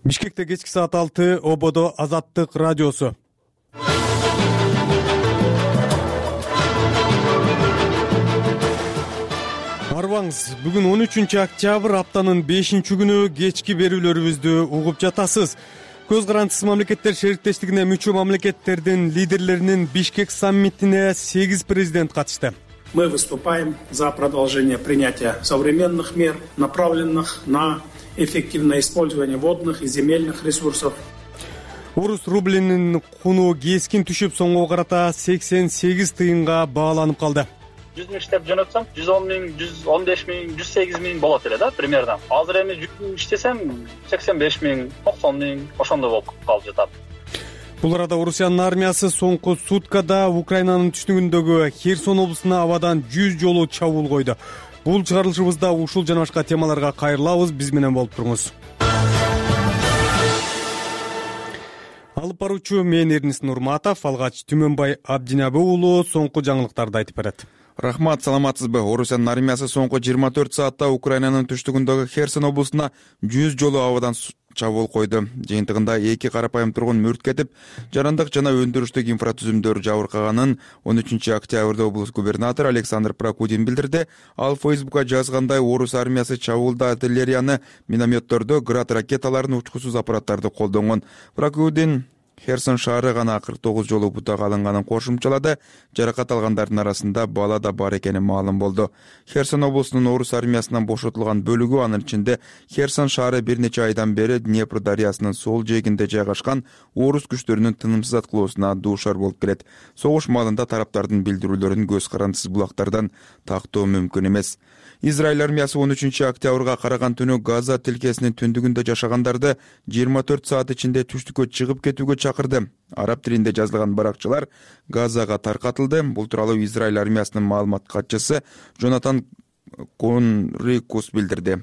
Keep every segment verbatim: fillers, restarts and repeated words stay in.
Бишкекте кечки саат алты, Ободо Азаттык радиосу. Арбаңыз, бүгүн он үчүнчү октябрь, аптанын бешинчи күнү кечки берүүлөрүбүздү угуп жатасыз. Көз карандысыз мамлекеттер шериктештигине мүчө мамлекеттердин лидерлеринин Бишкек саммитине сегиз президент катышты. Мы выступаем за продолжение принятия современных мер, направленных на эффективное использование водных и земельных ресурсов. Орус рублинин куну кескин түшүп, соңго карата сексен сегиз тыйынга бааланып калды. жүз миң иштеп жөнөтсөм, жүз он миң, жүз он беш миң, жүз сегиз миң болот эле да, примерно. Азыр эми жүз миң иштесем, сексен беш миң, токсон миң, ошондой болуп калып жатат. Бул арада Орусиянын армиясы соңку суткада Украинанын түштүгүндөгү Херсон облусуна абадан жүз жолу чабуул койду. Бул чыгарылышыбызда ушул жана башка темаларга кайрылабыз, биз менен болуп туруңуз. Алып баруучу мен Эрнис Нурматов, алгач Түмөнбай Абдинабы уулу соңку жаңылыктарды айтып берет. Рахмат, саламатсызбы? Орусиянын армиясы соңку жыйырма төрт саатта Украинанын түштүгүндөгү Херсон облусуна жүз жолу абадан чабуул койду. Жыйынтыгында эки карапайым тургун мүрт кетип, жарандык жана өндүрүштүк инфратүзүмдөр жабыркаганын он үчүнчү октябрда облус губернатору Александр Прокудин билдирди. Ал Фейсбукка жазгандай, орус армиясы чабуулда артиллерияны, минометторду, град ракеталарын, учкусуз аппараттарды колдонгон. Прокудин Херсон шаары гана кырк тогуз жолу бутага алынганын кошумчалады. Жаракат алгандардын арасында бала да бар экени маалым болду. Херсон облусунун орус армиясынан бошотулган бөлүгү, анын ичинде Херсон шаары бир нече айдан бери Днепр дарыясынын сол жээгинде жайгашкан орус күчтөрүнүн тынымсыз аткылоосуна дуушар болуп келет. Согуш маалында тараптардын билдирүүлөрүн көз карандысыз булактардан тактоо мүмкүн эмес. Израиль армиясы он үчүнчү октябрга караган түнү Газа тилкесинин түндүгүндө жашагандарды жыйырма төрт саат ичинде түштүккө чыгып кетүүгө чакырды. Араб тилинде жазылган баракчалар Газага таркатылды. Бул тууралуу Израиль армиясынын маалымат катчысы Джонатан Конрикус билдирди.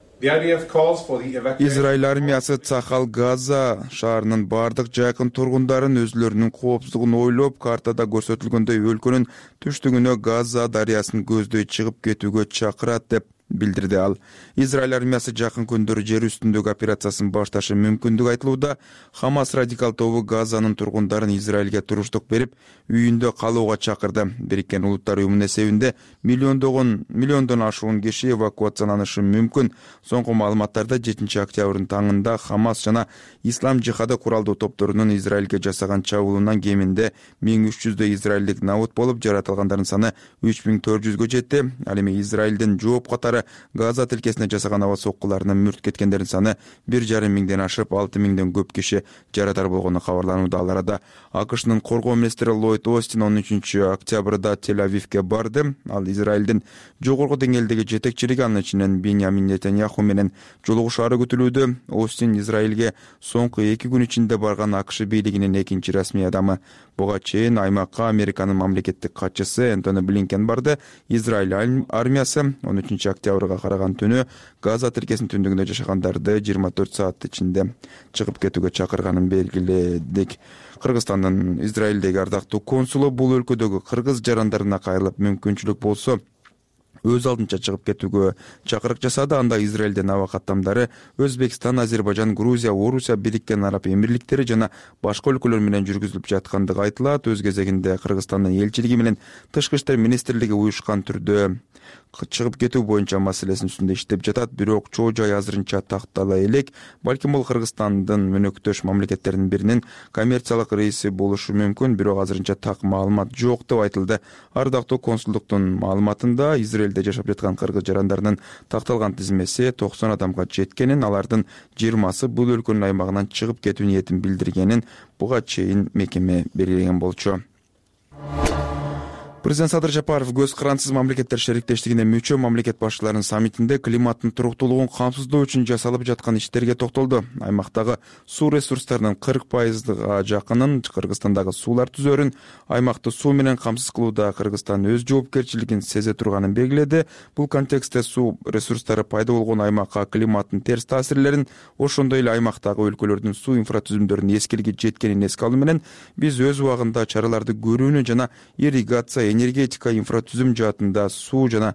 Израиль армиясы Цахал Газа шаарынын бардык жакын тургундарын өзүлөрүнүн коопсуздугун ойлоп, картада көрсөтүлгөндөй өлкөнүн түштүгүнө Газа дарыясын көздөй чыгып кетүүгө чакырат деп билдирди ал. Израиль армиясы жакын күндөрү жер үстүндөгү операциясын башташы мүмкүндүгү айтылууда. Хамас радикал тобу Газанын тургундарын Израилге туруштук берип, үйүндө калууга чакырды. Бириккен Улуттар уюмунун эсебинде миллиондогон миллиондон ашуун киши эвакуацияланышы мүмкүн. Соңку маалыматтарда жетинчи октябрдын таңында Хамас жана Ислам жихады куралдуу топторунун Израилге жасаган чабуулунан кеминде миң үч жүздөй израилдик набут болуп, жаратылгандардын саны үч миң төрт жүзгө жетти. Ал эми Израилдин жооп катары Газа тилкесине жасаган аба соккуларынан мүрт кеткендердин саны бир жарым миңден ашып, алты миңден көп киши жарадар болгону кабарланууда. Ал арада АКШнын коргоо министри Ллойд Остин он үчүнчү октябрда Тель-Авивге барды. Ал Израилдин жогорку деңгээлдеги жетекчилиги, анын ичинен Биньямин Нетаньяху менен жолугушаары күтүлүүдө. Остин Израилге соңку эки күн ичинде барган АКШ бийлигинин экинчи расмий адамы. Буга чейин аймакка Американын мамлекеттик катчысы Энтони Блинкен барды. Израиль армиясы он үчүнчү октябрга караган түнү Газа тилкесинин түндүгүндө жашагандарды жыйырма төрт саат ичинде чыгып кетүүгө чакырганын белгиледик. Кыргызстандын Израилдеги ардактуу консулу бул өлкөдөгү кыргыз жарандарына кайрылып, мүмкүнчүлүк болсо өз алдынча чыгып кетүүгө чакырык жасады. Анда Израилдин аба каттамдары Өзбекстан, Азербайжан, Грузия, Орусия, Бириккен Араб Эмирликтери жана башка өлкөлөр менен жүргүзүлүп жаткандыгы айтылат. Өз кезегинде Кыргызстандын элчилиги менен Тышкы иштер министрлиги уюшкан түрдө чыгып кетүү боюнча маселесинин үстүндө иштеп жатат. Бирок чоо жай азырынча тактала элек. Балким бул Кыргызстандын өнөктөш мамлекеттеринин биринин коммерциялык рейси болушу мүмкүн, бирок азырынча так маалымат жок деп айтылды. Ардактуу консулдуктун маалыматында Израилде жашап жаткан кыргыз жарандарынын такталган тизмеси токсон адамга жеткенин, алардын жыйырмасы бул өлкөнүн аймагынан чыгып кетүү ниетин билдиргенин буга чейин мекеме белгилеген болчу. Президент Садыр Жапаров көз карандысыз мамлекеттер шериктештигине мүчө мамлекет башчыларынын саммитинде климаттын туруктуулугун камсыздоо үчүн жасалып жаткан иштерге токтолду. Аймактагы суу ресурстарынын кырк пайызга жакынын Кыргызстандагы суулар түзөрүн, аймакты суу менен камсыз кылууда Кыргызстан өз жоопкерчилигин сезе турганын белгиледи. Бул контекстте суу ресурстары пайда болгон аймакка климаттын терс таасирлерин, ошондой эле аймактагы өлкөлөрдүн суу инфратүзүмдөрүнүн эскилиги жеткенин эске алуу менен биз өз убагында чараларды көрүүнү жана ирригация энергетика инфратүзүм жаатында суу жана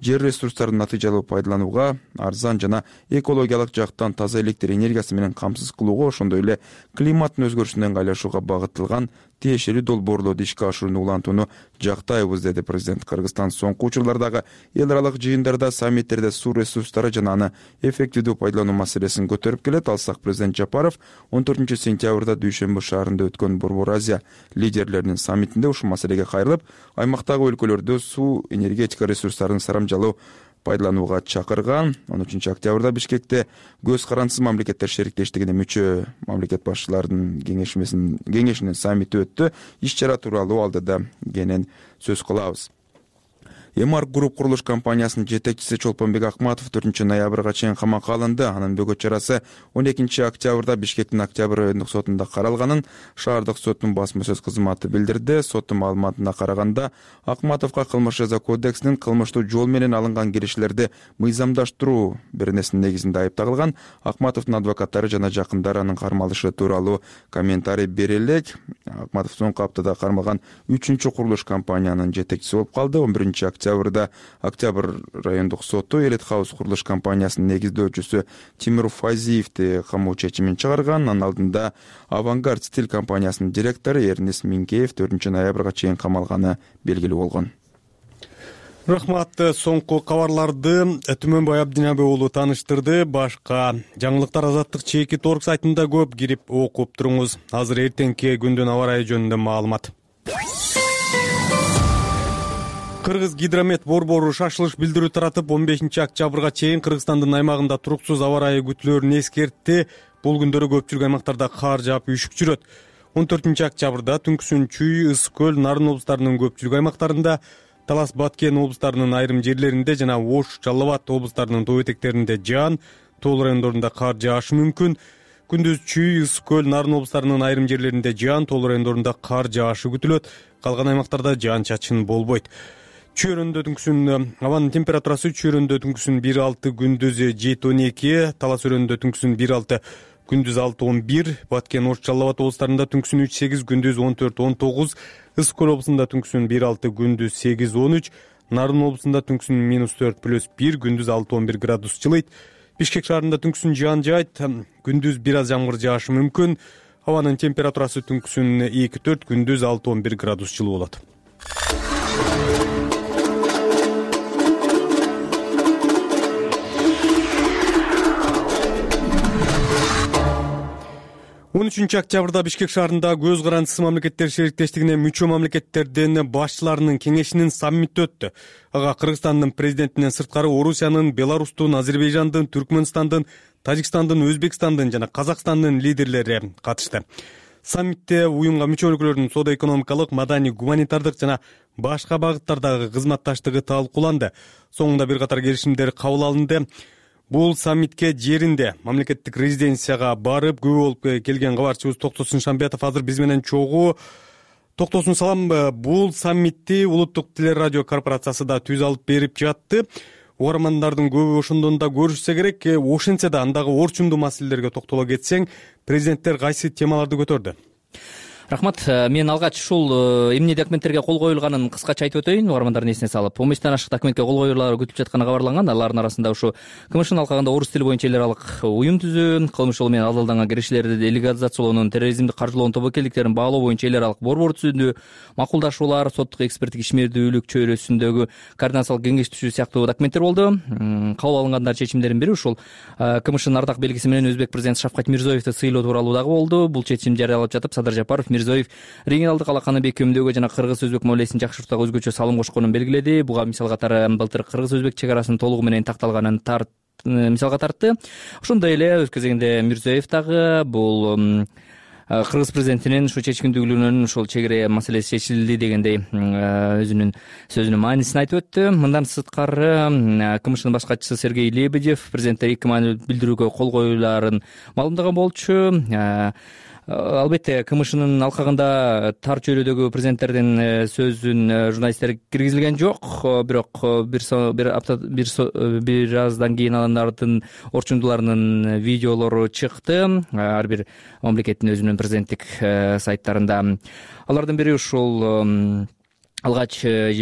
жер ресурстарын натыйжалуу пайдаланууга, арзан жана экологиялык жактан таза электр энергиясы менен камсыз кылууга, ошондой эле климаттын өзгөрүшүнө ыңгайлашууга багытталган тиешелүү долбоорлорду ишке ашырууну улантууну жактайбыз, деди президент. Кыргызстан соңку учурлардагы эл аралык жыйындарда, саммиттерде суу ресурстары жана аны эффективдүү пайдалануу маселесин көтөрүп келет. Алсак, президент Жапаров он төртүнчү сентябрда Дүйшөмбү шаарында өткөн Борбор Азия лидерлеринин саммитинде ушул маселеге кайрылып, аймактагы өлкөлөрдө суу энергетика ресурстарын сарамжалуу пайдаланууга чакырган. он үчүнчү октябрда Бишкекте көз карандысыз мамлекеттер шериктештигине мүчө мамлекет башчыларынын кеңешинин саммити өттү. Иш-чара тууралуу алдыда кенен сөз кылабыз. Эмарк Груп курулуш компаниясынын жетекчиси Чолпонбек Акматов төртүнчү ноябрга чейин камакка алынды. Анын бөгөт чарасы он экинчи октябрда Бишкектин Октябрь райондук сотунда каралганын шаардык соттун басма сөз кызматы билдирди. Соттун маалыматына караганда, Акматовго Кылмыш жаза кодексинин кылмыштуу жол менен алынган киришилерди мыйзамдаштыруу беренесинин негизинде айып тагылган. Акматовдун адвокаттары жана жакындары анын кармалышы тууралуу комментарий бере элек. Акматов соңку аптада кармалган үчүнчү курулуш компаниянын жетекчиси болуп калды. он биринчи октябрда Октябрь райондук соту Элит Хаус курулуш компаниясынын негиздөөчүсү Тимур Файзиевди камоо чечимин чыгарган. Анын алдында Авангард Стиль компаниясынын директору Эрнис Минкеев төртүнчү ноябрга чейин камалганы белгилүү болгон. Рахмат. Соңку кабарларды Түмөнбай Абдинабек уулу тааныштырды. Башка жаңылыктар Азаттык чеки торг сайтында көп, кирип окуп туруңуз. Азыр эртеңки күндүн аба ырайы жөнүндө маалымат. Кыргыз гидромет борбору шашылыш билдирүү таратып, он бешинчи октябрга чейин Кыргызстандын аймагында туруксуз аба ырайы күтүлөөрүн эскертти. Бул күндөрү көпчүлүк аймактарда кар жаап үшүк жүрөт. он төртүнчү октябрда Түнкүсүн, Чүй, Ысык көл, Нарын облустарынын көпчүлүк аймактарында, Талас, Баткен облустарынын айрым жерлеринде жана Ош, Жалал Абад облустарынын тоо этектеринде жаан, тоо райондорунда кар жаашы мүмкүн. Күндүз Чүй, Ысык көл, Нарын облустарынын айрым жерлеринде жаан, тоо райондорунда кар жаашы күтүлөт. Калган аймактарда жаан-чачын болбойт. Чүйрөндө түнкүсүн абанын температурасы чүйрөндө түнкүсүн бир алты, күндүз жети он эки, Талас өрөндө түнкүсүн бир алты, күндүз алты он бир, Баткен, Ош, Жалал Абад облустарында түнкүсүн үч сегиз, күндүз он төрт он тогуз, Ысык көл облусунда түнкүсүн бир алты, күндүз сегиз он үч, Нарын облусунда түнкүсүн минус төрт плюс бир, күндүз алты он бир градус жылыйт. Бишкек шаарында түнкүсүн жаан жаайт, күндүз бир аз жамгыр жаашы мүмкүн. Абанын температурасы түнкүсүн эки төрт, күндүз алты он бир градус жылуу болот. он үчүнчү октябрда Бишкек шаарында көз карандысыз мамлекеттер шериктештигине мүчө мамлекеттердин башчыларынын кеңешинин саммити өттү. Ага Кыргызстандын президентинен сырткары Орусиянын, Беларустун, Азербайжандын, Түркмөнстандын, Тажикстандын, Өзбекстандын жана Казакстандын лидерлери катышты. Саммитте уюмга мүчө өлкөлөрдүн соода-экономикалык, маданий, гуманитардык жана башка багыттардагы кызматташтыгы талкууланды. Соңунда бир катар келишимдер кабыл алынды. Бул саммитке жеринде мамлекеттик резиденцияга барып күбө болуп келген кабарчыбыз Токтосун Шамбетов азыр биз менен чогуу. Токтосун, салам. Бул саммитти Улуттук телерадио корпорациясы да түз алып берип жатты. Угармандардын көбү ошондон да көрүшсө керек. Ошентсе да андагы орчундуу маселелерге токтоло кетсең, президенттер кайсы темаларды көтөрдү? Рахмат. Мен алгач ушул эмне документтерге кол коюлганын кыскача айтып өтөйүн, угармандардын эсине салып. он бештен ашык документке кол коюлары күтүлүп жатканы кабарланган. Алардын арасында ушу КМШнын алкагында орус тили боюнча эл аралык уюм түзүү, кылмыш жолу менен алдалданган киришилерди делегациялоонун, терроризмди каржылоонун тобокелдиктерин баалоо боюнча эл аралык борбор түзүүнү, макулдашуулар, соттук эксперттик ишмердүүлүк чөйрөсүндөгү координациялык кеңеш түзүү сыяктуу документтер болду. Кабыл алынгандар чечимдердин бири ушул КМШнын ардак белгиси менен Өзбек президенти Шавкат Мирзиёевди сыйлоо тууралуу дагы болду. Бул чечим жарыялап жатып, Садыр Жапаров Мирзиёев регионалдык алаканы бекемдөөгө жана кыргыз-өзбек мамилесин жакшыртууга өзгөчө салым кошконун белгиледи. Буга мисал катары былтыр кыргыз-өзбек чек арасынын толугу менен такталганын тарт мисалга тартты. Ошондой эле өз кезегинде Мирзиёев дагы бул кыргыз президентинин ушу чечкиндүүлүгүнөн ушул чек ара маселеси чечилди дегендей өзүнүн сөзүнүн маанисин айтып өттү. Мындан сырткары КМШнын баш катчысы Сергей Лебедев президентте эки маанилүү билдирүүгө кол коюлаарын маалымдаган болчу. Албетте КМШнын алкагында тар чөйрөдөгү президенттердин сөзүн журналисттер киргизилген жок, бирок бир бир апта бир бир аздан кийин алардын орчундуларынын видеолору чыкты. Ар бир мамлекеттин өзүнүн президенттик сайттарында. Алардын бири ушул алгач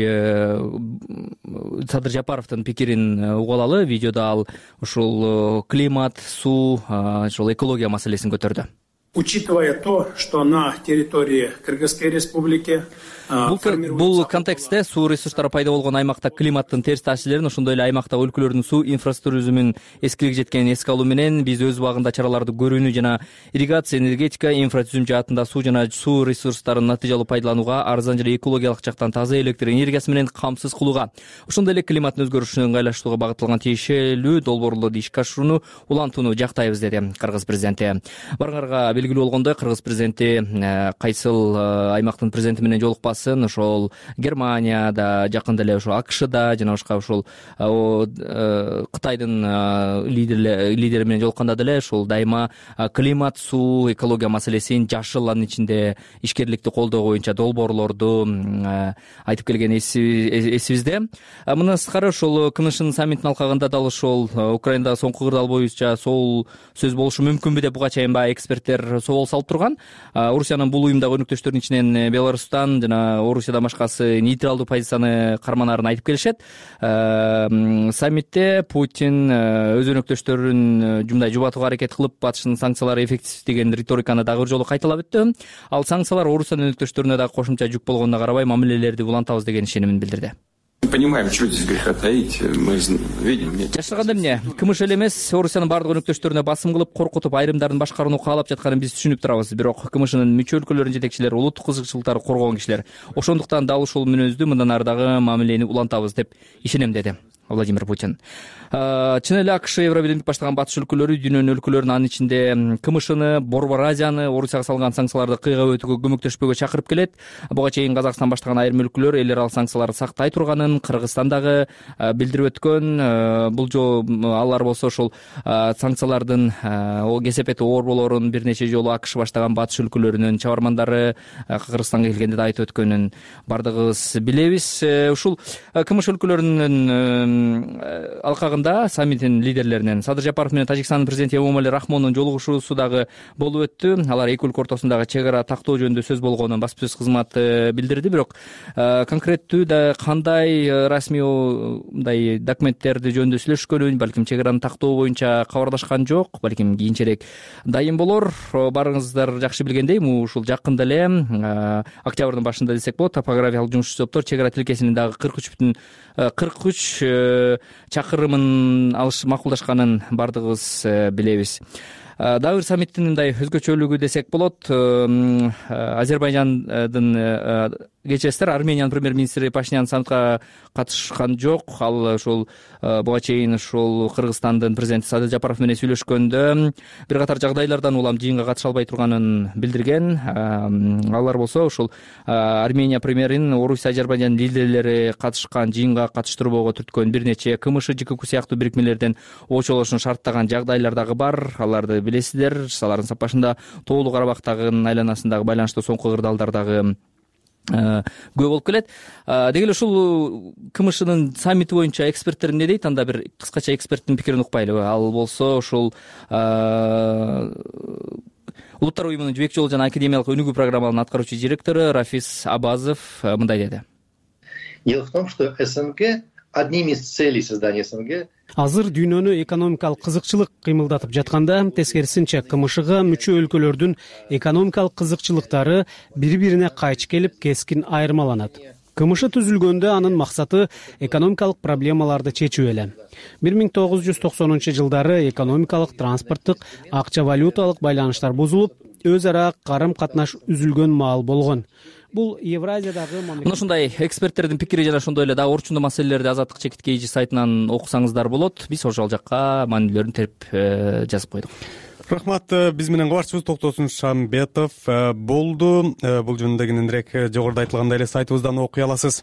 Садыр Жапаровдун пикирин угуп алалы. Видеодо ал ушул климат, суу, ушул экология маселесин көтөрдү. Учитывая то, что на территории Кыргызской республики Бул контекстте суу ресурстары пайда болгон аймакта климаттын терс таасирлерин, ошондой эле аймактагы өлкөлөрдүн суу инфраструктурасынын эскилиги жеткенин эске алуу менен биз өз убагында чараларды көрүүнү жана ирригация, энергетика, инфратүзүм жаатында суу жана суу ресурстарын натыйжалуу пайдаланууга, арзан жана экологиялык жактан таза электр энергиясы менен камсыз кылууга, ошондой эле климаттын өзгөрүшүнө ыңгайлаштырууга багытталган тиешелүү долбоорлорду ишке ашырууну улантууну жактайбыз, деди Кыргыз президенти. Барыңарга белгилүү болгондой, Кыргыз президенти кайсыл аймактын президенти менен жолукпасын, ошол Германияда, жакында эле ошол АКШда жана башка ошол Кытайдын лидери менен жолукканда деле ушул дайыма климат, суу, экология маселесин, жашыл, анын ичинде ишкерликти колдоо боюнча долбоорлорду айтып келген эсибизде. Мындан сырткары ошол КНШнын саммитинин алкагында дал ошол Украинадагы соңку кырдаал боюнча сол сөз болушу мүмкүнбү деп буга чейин баягы эксперттер собол салып турган. Орусиянын бул уюмдагы өнөктөштөрүнүн ичинен Беларустан жана Орусиядан башкасы нейтралдуу позицияны карманаарын айтып келишет. Саммитте Путин өз өнөктөштөрүн жумдай жубатууга аракет кылып, батыштын санкциялары эффективсиз деген риториканы дагы бир жолу кайталап өттү. Ал санкциялар Орусиянын өнөктөштөрүнө дагы кошумча жүк болгонуна карабай мамилелерди улантабыз деген ишенимин билдирди. Понимаем, что здесь греха таить, мы видим. Жашырганда эмне, КМШ эле эмес, Орусиянын бардык өнөктөштөрүнө басым кылып, коркутуп, айрымдарын башкарууну каалап жатканын биз түшүнүп турабыз. Бирок КМШнын мүчө өлкөлөрүнүн жетекчилери улуттук кызыкчылыктарды коргогон кишилер. Ошондуктан дал ушул мүнөздү мындан ары дагы мамилени улантабыз деп ишенем, деди Владимир Путин. Чын эле АКШ, Евробиримдик баштаган батыш өлкөлөрү, дүйнөнүн өлкөлөрүн, анын ичинде КМШны, Борбор Азияны Орусияга салган санкцияларды кыйгап өтүүгө көмөктөшпөгө чакырып келет. Буга чейин Казакстан баштаган айрым өлкөлөр эл аралык санкцияларды сактай турганын Кыргызстан дагы билдирип өткөн. Бул жолу алар болсо ошол санкциялардын кесепети оор болоорун бир нече жолу АКШ баштаган батыш өлкөлөрүнүн чабармандары Кыргызстанга келгенде да айтып өткөнүн бардыгыбыз билебиз. Ушул КМШ өлкөлөрүнүн алкагында саммиттин лидерлеринен Садыр Жапаров менен Тажикстандын президенти Эмомали Рахмондун жолугушуусу дагы болуп өттү. Алар эки өлкө ортосундагы чек ара тактоо жөнүндө сөз болгонун басма сөз кызматы билдирди. Бирок конкреттүү да кандай расмий мындай документтерди жөнүндө сүйлөшкөнүн, балким чек араны тактоо боюнча кабарлашкан жок, балким кийинчерээк дайым болор. Барыңыздар жакшы билгендей, ушул жакында эле октябрдын башында десек болот, топографиялык жумушчу топтор чек ара тилкесинин дагы кырк үч бүтүн кырк үч чакырымын алыш макулдашканын бардыгыбыз билебиз. Дагы бир саммиттин мындай өзгөчөлүгү десек болот. Азербайжандын кечесиздер, Армениянын премьер-министри Пашинян саммитка катышкан жок. Ал ошол буга чейин ошол Кыргызстандын президенти Садыр Жапаров менен сүйлөшкөндө бир катар жагдайлардан улам жыйынга катыша албай турганын билдирген. Алар болсо ошол Армения премьерин Орусия, Азербайжан лидерлери катышкан жыйынга катыштырбоого түрткөн бир нече КМШ, ЖКК сыяктуу бирикмелерден очолошун шарттаган жагдайлар дагы бар. Аларды билесиздер. Алардын сапашында Тоолуу Карабактагы айланасындагы байланыштуу соңку кырдаалдар дагы көп болуп келет. Деги эле ушул КМШнын саммити боюнча эксперттер эмне дейт? Анда бир кыскача эксперттин пикирин укпайлыбы? Ал болсо ушул Улуттар уюмунун жибек жолу жана академиялык өнүгүү программаларынын аткаруучу директору Рафис Абазов мындай деди. Дело в том, что СНГ, одним из целей создания СНГ азыр дүйнөнү экономикалык кызыкчылык кыймылдатып жатканда, тескерисинче КМШга мүчө өлкөлөрдүн экономикалык кызыкчылыктары бири-бирине кайчы келип, кескин айырмаланат. КМШ түзүлгөндө анын максаты экономикалык проблемаларды чечүү эле. бир миң тогуз жүз токсонунчу жылдары экономикалык, транспорттук, акча валюталык байланыштар бузулуп, өз ара карым-катнаш үзүлгөн маал болгон. Бул Евразиядагы мына ушундай эксперттердин пикири жана ошондой эле дагы орчундуу маселелерди Азаттык чекит kg сайтынан окусаңыздар болот. Биз ошол жакка маанилүүлөрүн терип жазып койдук. Рахмат. Биз менен кабарчыбыз Токтосун Шамбетов болду. Бул жөнүндө кененирээк жогоруда айтылгандай эле сайтыбыздан окуй аласыз.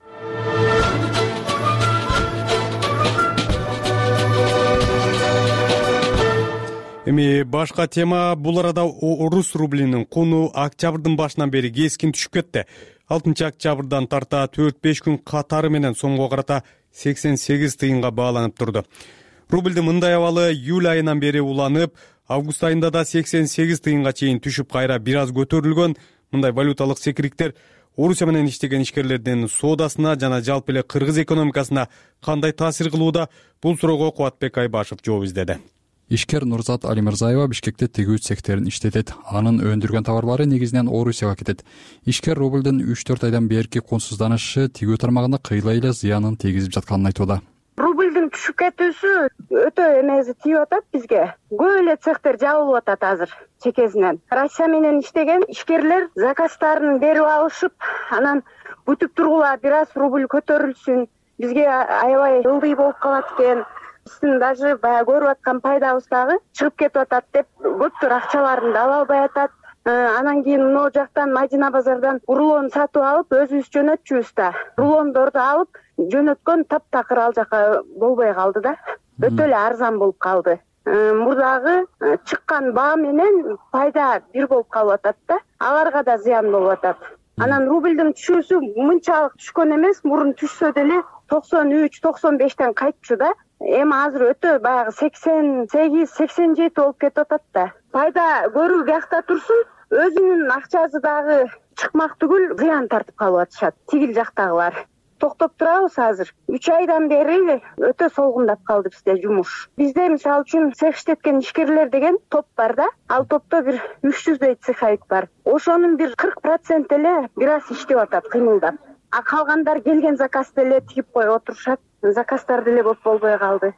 Эми башка тема, бул арада орус рублинин куну октябрдын башынан бери кескин түшүп кетти. алтынчы октябрдан тарта төрт беш күн катары менен сомго карата сексен сегиз тыйынга бааланып турду. Рубльдин мындай абалы июль айынан бери уланып, август айында да сексен сегиз тыйынга чейин түшүп, кайра бир аз көтөрүлгөн. Мындай валюталык секириктер Орусия менен иштеген ишкерлердин соодасына жана жалпы эле кыргыз экономикасына кандай таасир кылууда? Бул суроого Кубатбек Айбашев жооп издеди. Ишкер Нурзат Алимырзаева Бишкекте тигүү цехтерин иштетет. Анын өндүргөн товарлары негизинен Орусияга кетет. Ишкер рублдун үч төрт айдан берки консузданышы тигүү тармагына кыйла эле зыянын тийгизип жатканын айтууда. Рублдун түшүп кетүүсү өтө эмеси тийип атат бизге. Көп эле цехтер жабылып атат азыр чекесинен. Россия менен иштеген ишкерлер заказдарын берип алышып, анан бүтүп тургула бир аз рубль көтөрүлсүн. Бизге аябай ылдый болуп калат экен. Биздин даже баягы көрүп аткан пайдабыз дагы чыгып кетип атат деп көптөр акчаларын да ала албай атат. Анан кийин могу жактан Мадина базардан рулон сатып алып өзүбүз жөнөтчүбүз да. Рулондорду алып жөнөткөн таптакыр ал жака болбой калды да. Өтө эле арзан болуп калды. Мурдагы чыккан баа менен пайда бир болуп калып атат да. Аларга да зыян болуп атат. Анан рублдун түшүүсү мынчалык түшкөн эмес, мурун түшсө деле токсон үч токсон бештен кайтчу да. Эми азыр өтө баягы сексен сегиз сексен жети болуп кетип атат да. Пайда көрүү биякта турсун, өзүнүн акчасы дагы чыкмак түгүл зыян тартып калып атышат тигил жактагылар. Токтоп турабыз азыр. үч айдан бери өтө солгундап калды бизде жумуш. Бизде мисалы үчүн цех иштеткен ишкерлер деген топ бар да. Ал топто бир үч жүздөй цеховик бар. Ошонун бир кырк процент эле бир аз иштеп атат, кыймылдап. А калгандар келген заказды эле тигип коюп отурушат. Заказдар деле көп болбой калды.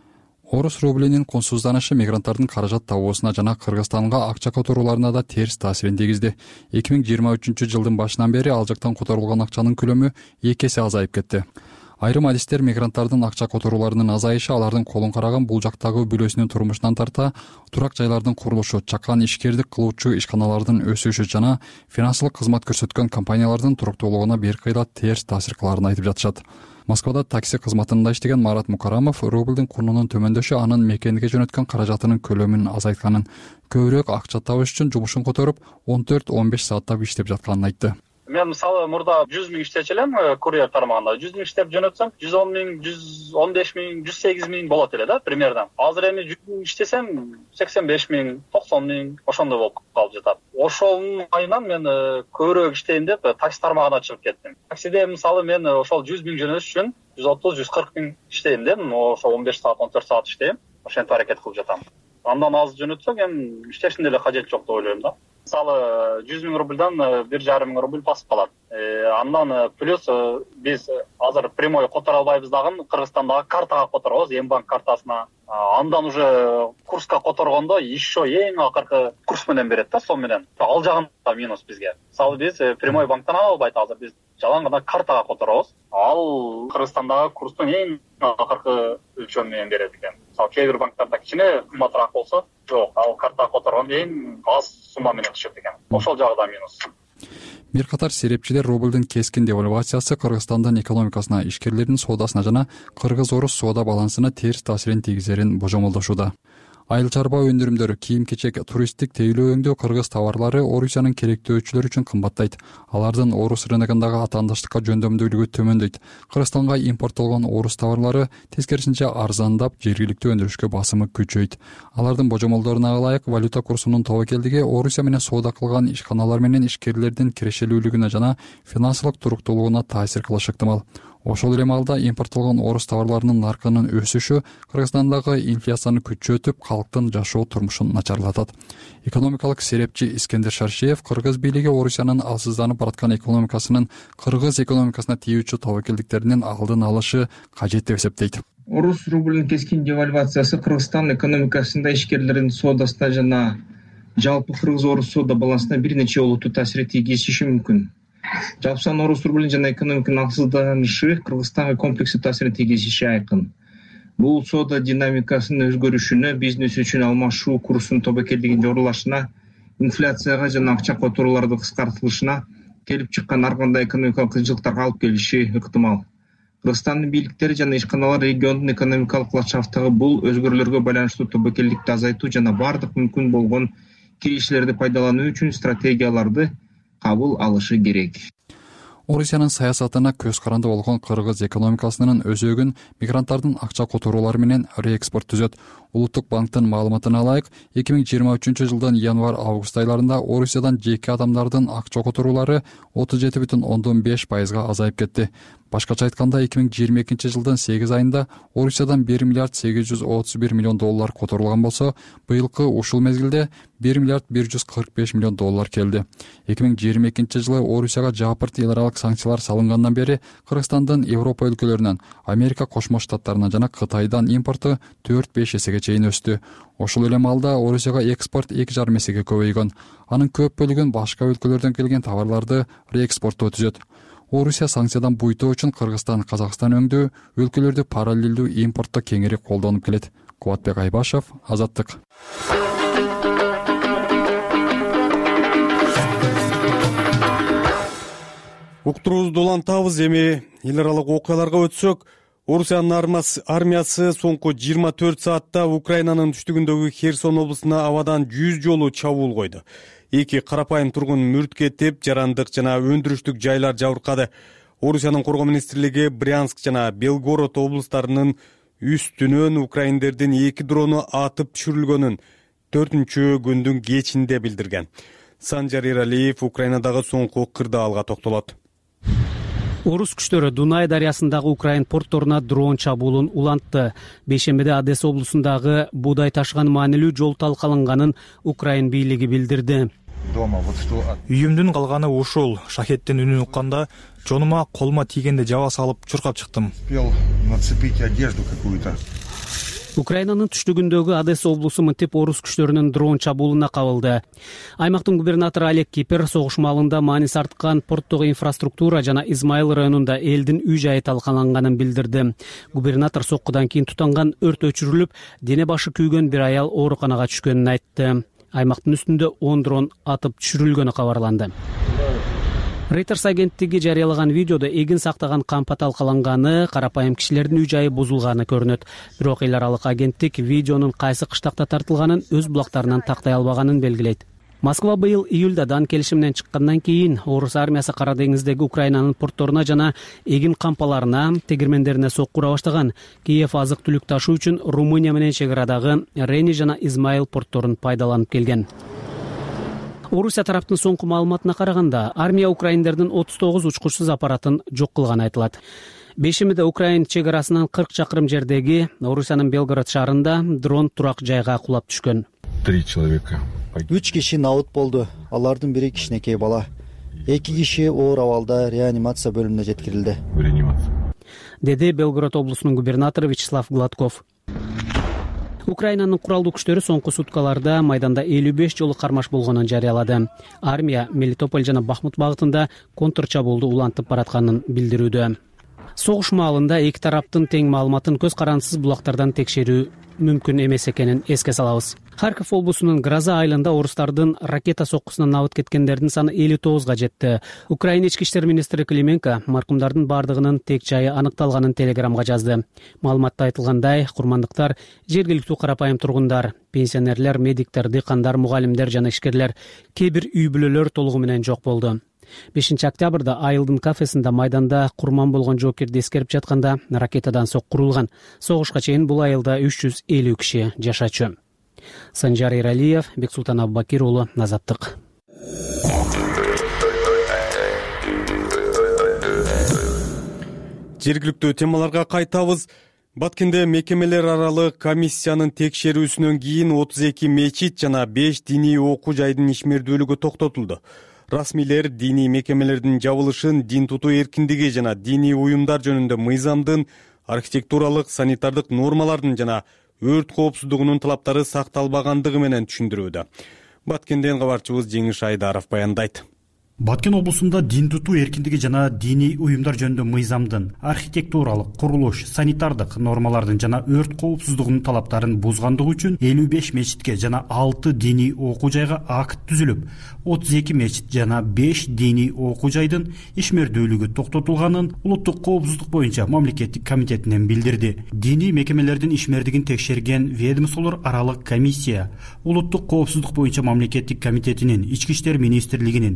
Орус рублинин консузданышы мигранттардын каражат табуусуна жана Кыргызстанга акча которууларына да терс таасирин тийгизди. эки миң жыйырма үчүнчү жылдын башынан бери ал жактан которулган акчанын көлөмү эки эсе азайып кетти. Айрым адистер мигранттардын акча которууларынын азайышы алардын колун караган бул жактагы бүлөсүнүн турмушунан тарта турак жайлардын курулушу, чакан ишкердик кылуучу ишканалардын өсүшү жана финансылык кызмат көрсөткөн компаниялардын туруктуулугуна бир кыйла терс таасир кылаарын айтып жатышат. Москвада такси кызматында иштеген Марат Мукарамов рублдун курунун төмөндөшү анын мекенге жөнөткөн каражатынын көлөмүн азайтканын, көбүрөөк акча табыш үчүн жумушун которуп он төрт он беш сааттап иштеп жатканын айтты. Мен мисалы мурда жүз миң иштечү элем курьер тармагында. жүз миң иштеп жөнөтсөм, жүз он миң, жүз он беш миң, жүз сегиз миң болот эле да примерно. Азыр эми жүз миң иштесем, сексен беш миң, токсон миң ошондой болуп калып жатат. Ошонун айынан мен көбүрөөк иштейин деп такси тармагына чыгып кеттим. Таксиде мисалы мен ошол жүз миң жөнөтүш үчүн жүз отуз жүз кырк миң иштейм дедим. Ошо он беш саат он төрт саат иштейм. Ошентип аракет кылып жатам. Андан аз жөнөтсөк эми иштештин деле кажети жок деп ойлойм да. Мисалы жүз миң рубльдан бир жарым миң рубль басып калат. Андан плюс биз азыр прямой которо албайбыз дагы, Кыргызстандагы картага которобуз, Мбанк картасына. Андан уже курска которгондо еще эң акыркы курс менен берет да, сом менен. Ал жагында минус бизге. Мисалы биз прямой банктан ала албайт, азыр биз жалаң гана картага которобуз. Ал Кыргызстандагы курстун эң акыркы өлчөмү менен берет экен. Мисалы кээ бир банктарда кичине кымбатыраак болсо, жок, ал картага которгондо эң аз сумма менен түшөт экен. Ошол жагы да минус. Бир катар серепчилер рублдун кескин девальвациясы Кыргызстандын экономикасына, ишкерлердин соодасына жана кыргыз-орус соода балансына терс таасирин тийгизерин божомолдошууда. Айыл чарба өндүрүмдөрү, кийим-кечек, туристтик тейлөө өңдөө кыргыз товарлары Орусиянын керектөөчүлөрү үчүн кымбаттайт. Алардын орус рыногундагы атаандаштыкка жөндөмдүүлүгү төмөндөйт. Кыргызстанга импорттолгон орус товарлары тескерисинче арзандап, жергиликтүү өндүрүшкө басымы күчөйт. Алардын божомолдоруна ылайык валюта курсунун тобокелдиги Орусия менен соода кылган ишканалар менен ишкерлердин кирешелүүлүгүнө жана финансылык туруктуулугуна таасир кылышы ыктымал. Ошол эле маалда импорттолгон орус товарларынын наркынын өсүшү Кыргызстандагы инфляцияны күчөтүп, калктын жашоо турмушун начарлатат. Экономикалык серепчи Искендер Шаршиев кыргыз бийлиги Орусиянын алсызданып бараткан экономикасынын кыргыз экономикасына тийүүчү тобокелдиктеринин алдын алышы кажет деп эсептейт. Орус рублинин кескин девальвациясы Кыргызстан экономикасында ишкерлердин соодасына жана жалпы кыргыз-орус соода балансына бир нече олуттуу таасир тийгизиши мүмкүн. Жалпсан орус рублин жана экономиканын алсызданышы Кыргызстанга комплекстүү таасирин тийгизиши айкын. Бул соода динамикасынын өзгөрүшүнө, бизнес үчүн алмашуу курсунун тобокелдигинин жогорулашына, инфляцияга жана акча которуулардын кыскартылышына келип чыккан ар кандай экономикалык кыйынчылыктарга алып келиши ыктымал. Кыргызстандын бийликтери жана ишканалар региондун экономикалык ландшафтындагы бул өзгөрүүлөргө байланыштуу тобокелдикти азайтуу жана бардык мүмкүн болгон кириштерди пайдалануу үчүн стратегияларды кабыл алышы керек. орусиянын саясатына көз каранды болгон кыргыз экономикасынын өзөгүн мигранттардын акча которуулары менен реэкспорт түзөт. Улуттук банктын маалыматына ылайык, эки миң жыйырма үчүнчү жылдын январь-август айларында Орусиядан жеке адамдардын акча которуулары отуз жети бүтүн ондон беш пайызга азайып кетти. Башкача айтканда, эки миң жыйырма экинчи жылдын сегиз айында Орусиядан бир миллиард сегиз жүз отуз бир миллион доллар которулган болсо, быйылкы ушул мезгилде бир миллиард бир жүз кырк беш миллион доллар келди. эки миң жыйырма экинчи жылы Орусияга жапырт эл аралык санкциялар салынгандан бери Кыргызстандын Европа өлкөлөрүнөн, Америка Кошмо Штаттарынан жана Кытайдан импорту төрт-беш эсеге чейин өстү. Ошол эле маалда Орусияга экспорт эки жарым эсеге көбөйгөн. Анын көп бөлүгүн башка өлкөлөрдөн келген товарларды реэкспорттоо түзөт. Орусия санкциядан буйтоо үчүн Кыргызстан, Казакстан өңдүү өлкөлөрдү параллелдүү импортто кеңири колдонуп келет. Кубатбек Айбашев, Азаттык. Уктуруубузду улантабыз. Эми эл аралык окуяларга өтсөк, Орусиянын армиясы соңку жыйырма төрт саатта Украинанын түштүгүндөгү Херсон облусуна абадан жүз жолу чабуул койду. Эки карапайым тургун мүрт кетип, жарандык жана өндүрүштүк жайлар жабыркады. Орусиянын коргоо министрлиги Брянск жана Белгород облустарынын үстүнөн украиндердин эки дрону атып түшүрүлгөнүн төртүнчү күндүн кечинде билдирген. Санжар Эралиев Украинадагы соңку кырдаалга токтолот. Орус күчтөрү Дунай дарыясындагы Украин портторуна дрон чабуулун улантты. Бейшембиде Одесса облусундагы буудай ташыган маанилүү жол талкаланганын Украин бийлиги билдирди. Үйүмдүн калганы ушул. Шахеттин үнүн укканда жонума колума тийгенде жаба салып чуркап чыктым. Украинанын түштүгүндөгү Одесса облусу мынтип орус күчтөрүнүн дрон чабуулуна кабылды. Аймактын губернатору Олег Кипер согуш маалында мааниси арткан порттогу инфраструктура жана Измаил районунда элдин үй жайы талкаланганын билдирди. Губернатор соккудан кийин тутанган өрт өчүрүлүп, дене башы күйгөн бир аял ооруканага түшкөнүн айтты. Аймактын үстүндө он дрон атып түшүрүлгөнү кабарланды. Reuters агенттиги жарыялаган видеодо эгин сактаган кампа талкаланганы, карапайым кишилердин үй жайы бузулганы көрүнөт. Бирок эл аралык агенттик видеонун кайсы кыштакта тартылганын өз булактарынан тактай албаганын белгилейт. Москва быйыл июлда дан келишиминен чыккандан кийин Орус армиясы Кара деңиздеги Украинанын портторуна жана эгин кампаларына, тегирмендерине соккура баштаган. Киев азык түлүк ташуу үчүн Румыния менен чек арадагы Рени жана Измаил портторун пайдаланып келген. Орусия тараптын соңку маалыматына караганда, армия украиндердин отуз тогуз учкучсуз аппаратын жок кылганы айтылат. Бейшембиде Украин чек арасынан кырк чакырым жердеги Орусиянын Белгород шаарында дрон турак жайга кулап түшкөн. Три человека. Үч киши наут болду. Алардын бири кичинекей бала. Эки киши оор абалда реанимация бөлүмүнө жеткирилди. Деди Белгород облусунун губернатору Вячеслав Гладков. Украинанын куралдуу күчтөрү соңку суткаларда майданда элүү беш жолу кармаш болгонун жарыялады. Армия Мелитополь жана Бахмут багытында контр чабуулду улантып баратканын билдирүүдө. Согуш маалында эки тараптын тең маалыматын көз карандысыз булактардан текшерүү мүмкүн эмес экенин эске салабыз. Харьков облусунун Гроза айылында орустардын ракета соккусунан набыт кеткендердин саны элүү тогузга жетти. Украина ички иштер министри Клименко маркумдардын бардыгынын тек жайы аныкталганын телеграмга жазды. Маалыматта айтылгандай, курмандыктар жергиликтүү карапайым тургундар, пенсионерлер, медиктер, дыйкандар, мугалимдер жана ишкерлер, кээ бир үй бүлөлөр толугу менен жок болду. бешинчи октябрда айылдын кафесинде майданда курман болгон жоокерди эскерип жатканда ракетадан соккурулган. Согушка чейин бул айылда үч жүз элүү киши жашачу. Санжар Эралиев, Бексултан Абубакир уулу, Азаттык. Жергиликтүү темаларга кайтабыз. Баткенде мекемелер аралык комиссиянын текшерүүсүнөн кийин отуз эки мечит жана беш диний окуу жайдын ишмердүүлүгү токтотулду. Расмийлер диний мекемелердин жабылышын дин тутуу эркиндиги жана диний уюмдар жөнүндө мыйзамдын, архитектуралык, санитардык нормалардын жана өрт коопсуздугунун талаптары сакталбагандыгы менен түшүндүрүүдө. Баткенден кабарчыбыз Жеңиш Айдаров баяндайт. Баткен облусунда дин тутуу эркиндиги жана диний уюмдар жөнүндө мыйзамдын, архитектуралык, курулуш, санитардык нормалардын жана өрт коопсуздугунун талаптарын бузгандыгы үчүн элүү беш мечитке жана алты диний окуу жайга акт түзүлүп, отуз эки мечит жана беш диний окуу жайдын ишмердүүлүгү токтотулганын улуттук коопсуздук боюнча мамлекеттик комитетинен билдирди. Диний мекемелердин ишмердигин текшерген ведомстволор аралык комиссия улуттук коопсуздук боюнча мамлекеттик комитетинин, ички иштер министрлигинин,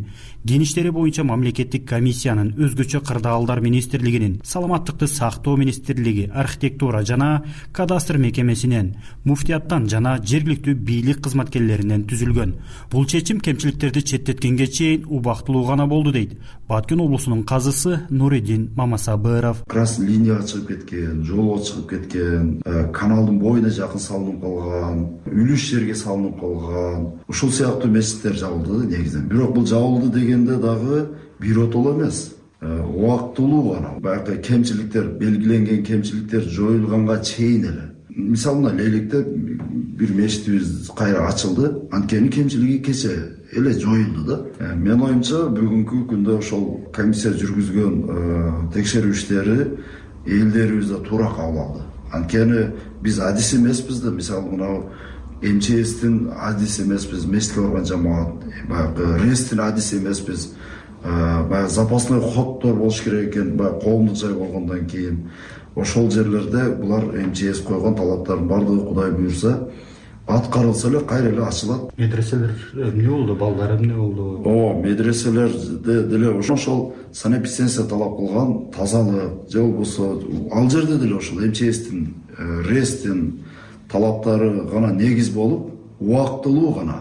дин иштери боюнча мамлекеттик комиссиянын, өзгөчө кырдаалдар министрлигинин, саламаттыкты сактоо министрлиги, архитектура жана кадастр мекемесинен, муфтияттан жана жергиликтүү бийлик кызматкерлеринен түзүлгөн. Бул чечим кемчиликтерди четтеткенге чейин убактылуу гана болду дейт Баткен облусунун казысы Нуридин Мамасабыров. Красный линияга чыгып кеткен, жолго чыгып кеткен, каналдын боюна жакын салынып калган, үлүш жерге салынып калган, ушул сыяктуу мечиттер жабылды негизинен. Бирок бул жабылды дегенде дагы биротоло эмес, убактылуу гана. Баягы кемчиликтер, белгиленген кемчиликтер жоюлганга чейин эле. Мисалы мына Лейликте бир мечитибиз кайра ачылды, анткени кемчилиги кече эле жоюлду да. Мен оюмча бүгүнкү күндө ошол комиссия жүргүзгөн текшерүү иштери элдерибизде туура кабыл алды. Анткени биз адис эмеспиз да, мисалы мына эм че эстин адис эмеспиз, мечитке барган жамаат, баягы рестин адис эмеспиз. Баягы запасной ходдор болуш керек экен, баягы коомдук жай болгондон кийин ошол жерлерде булар эм че эс койгон талаптардын бардыгы Кудай буйрса аткарылса эле кайра эле ачылат. Медреселер эмне болду, балдар эмне болду? О, медреселерде деле ошол санэпидемия талап кылган тазалык же болбосо ал жерде деле ошол эм че эстин, рестин талаптары гана негиз болуп, убактылуу гана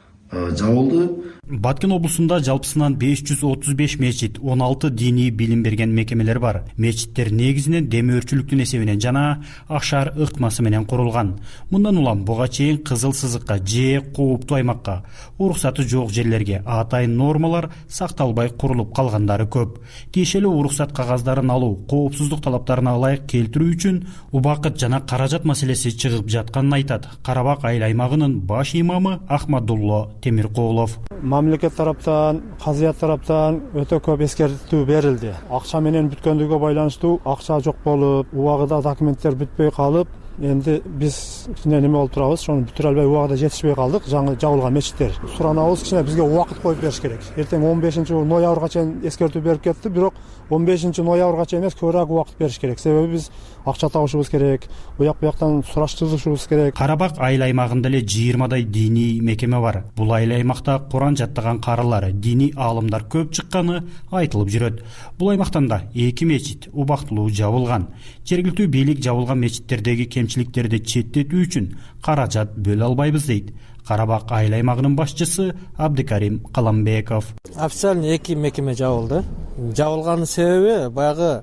жабылды. Баткен облусунда жалпысынан беш жүз отуз беш мечит, он алты диний билим берген мекемелер бар. Мечиттер негизинен демөөрчүлүктүн эсебинен жана акшаар ыкмасы менен курулган. Мындан улам буга чейин кызыл сызыкка же кооптуу аймакка, уруксаты жок жерлерге атайын нормалар сакталбай курулуп калгандары көп. Тиешелүү уруксат кагаздарын алуу, коопсуздук талаптарына ылайык келтирүү үчүн убакыт жана каражат маселеси чыгып жатканын айтат Карабак айыл аймагынын баш имамы Ахмадулло Темиркулов. Мамлекет тараптан, казыят тараптан өтө көп эскертүү берилди. Акча менен бүткөндүгү байланыштуу акча жок болуп, убагында документтер бүтпөй калып, энди биз кичине неме болуп турабыз, ошону бүтүрө албай убагында жетишпей калдык. Жаңы жабылган мечиттер. Суранабыз, кичине бизге убакыт коюп бериш керек. Эртең он бешинчи ноябрга чейин эскертүү берип кетти, бирок он бешинчи ноябрга чейин эмес, көбүрөөк убакыт бериш керек. Себеби биз акча табышыбыз керек, буяк буяктан сураштырышыбыз керек. Карабак айыл аймагында эле жыйырмадай диний мекеме бар. Бул айыл аймакта Куран жаттаган карылар, диний аалымдар көп чыкканы айтылып жүрөт. Бул аймактан да эки мечит убактылуу жабылган. Жергиликтүү бийлик жабылган мечиттердеги кемчиликтерди четтетүү үчүн каражат бөлө албайбыз дейт Карабак айыл аймагынын башчысы Абдыкарим Каламбеков. Официально эки мекеме жабылды. Жабылганын себеби баягы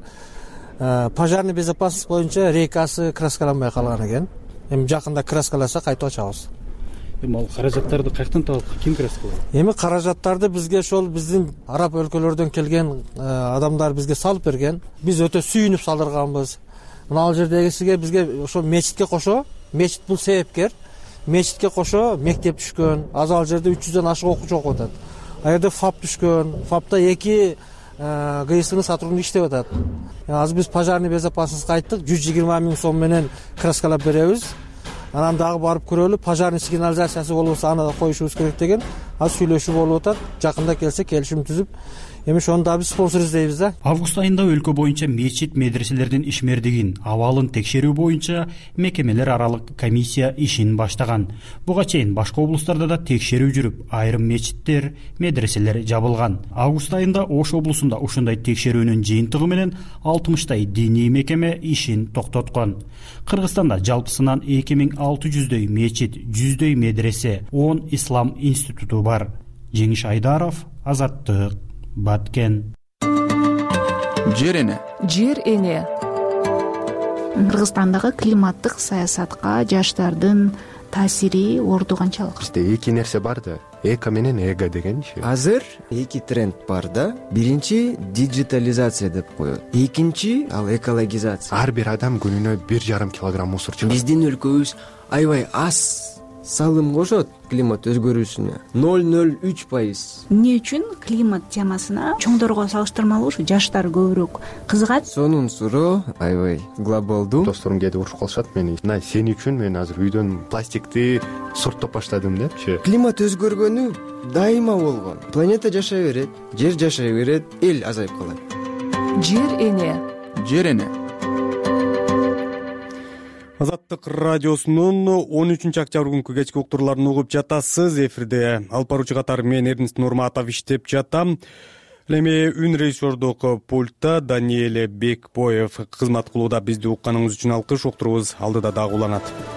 пожарный безопасность боюнча рейкасы краскаланбай калган экен. Эми жакында краскаласа кайтып ачабыз. Эми ал каражаттарды каяктан табып, ким краскалайт? Эми каражаттарды бизге ошол биздин араб өлкөлөрдөн келген адамдар бизге салып берген. Биз өтө сүйүнүп салдырганбыз. Мына ал жердегисиге бизге ошо мечитке кошо, мечит бул себепкер. Мечитке кошо мектеп түшкөн. Азыр ал жерде үч жүздөн ашык окуучу окуп атат. А жерде ФАП түшкөн. ФАПта эки ГСН сотрудник иштеп атат. Азыр биз пожарный безопасность айттык, жүз жыйырма миң сом менен краскалап беребиз. Анан дагы барып көрөлү, пожарный сигнализациясы болбосо аны да коюшубуз керек деген. Азыр сүйлөшүү болуп атат. Жакында келсе келишим түзүп, эми ошону да биз спонсор издейбиз да. Август айында өлкө боюнча мечит медреселердин ишмердигин, абалын текшерүү боюнча мекемелер аралык комиссия ишин баштаган. Буга чейин башка облустарда да текшерүү жүрүп, айрым мечиттер, медреселер жабылган. Август айында Ош облусунда ушундай текшерүүнүн жыйынтыгы менен алтымыштай диний мекеме ишин токтоткон. Кыргызстанда жалпысынан эки миң алты жүздөй мечит, жүздөй медресе, он ислам институту бар. Жеңиш Айдаров, Азаттык, Баткен. Жер эне. Жер эне. Кыргызстандагы климаттык саясатка жаштардын таасири орду канчалык? Бизде эки нерсе бар да, эко менен эго дегенчи. Азыр эки тренд бар да. Биринчи диджитализация деп коет. Экинчи ал экологизация. Ар бир адам күнүнө бир жарым килограмм мусор чыгарат. Биздин өлкөбүз аябай аз салым кошот климат өзгөрүүсүнө. ноль ноль үч пайыз. Эмне үчүн климат темасына чоңдорго салыштырмалуу ушу жаштар көбүрөөк кызыгат? Сонун суроо аябай глобалдуу. Досторум келип урушуп калышат мени. Мына сен үчүн мен азыр үйдөн пластикти сорттоп баштадым депчи. Климат өзгөргөнү дайыма болгон. Планета жашай берет, жер жашай берет, эл азайып калат. Жер эне. Жер эне. Азаттык радиосунун он үчүнчү октябрь күнкү кечки уктурууларын угуп жатасыз. Эфирде алып баруучу катары мен Эрнест Нурматов иштеп жатам. Эми үн режиссердук пультта Даниэле Бекбоев кызмат кылууда. Бизди укканыңыз үчүн алкыш. Уктуруубуз алдыда дагы уланат.